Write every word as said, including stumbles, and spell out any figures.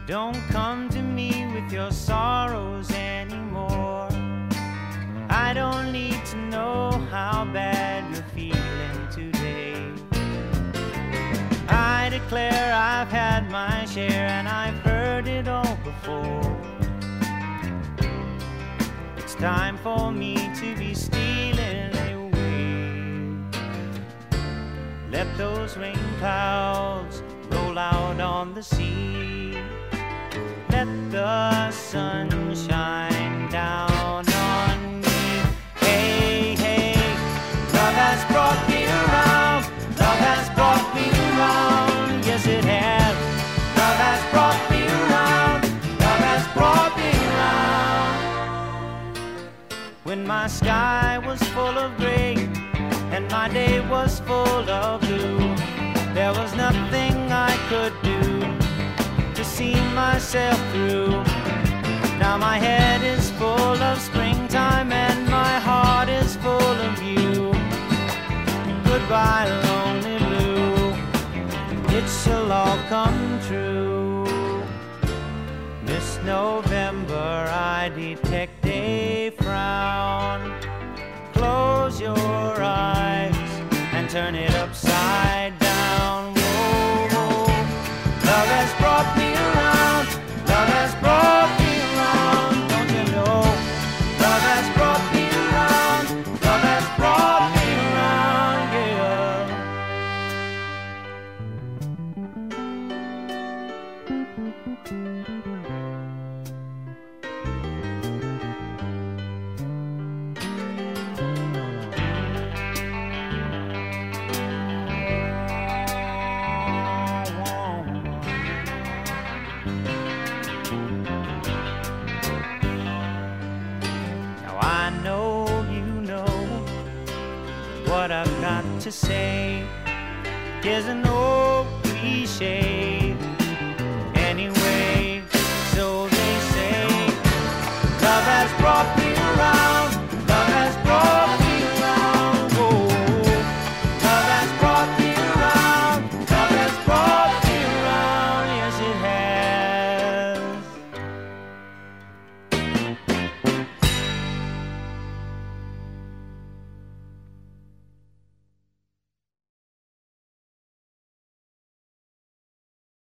Don't come to me with your sorrows anymore. I don't need to know how bad you're feeling today. I declare I've had my share and I've heard it all before. It's time for me to be stealing away. Let those rain clouds roll out on the sea. Let the sun shine down on me. Hey, hey, love has brought me around. Love has brought me around. Yes, it has. Love has brought me around. Love has brought me around. When my sky was full of gray and my day was full of blue, there was nothing I could do to see myself through. Now my head is full of springtime and my heart is full of you. Goodbye, lonely blue, it shall all come true. Miss November, I detect a frown. Close your eyes and turn it upside down. Whoa, whoa. Love has brought me around. Love has brought me around. Don't you know? Love has brought me around. Love has brought me around, what I've got to say. Here's an old cliche.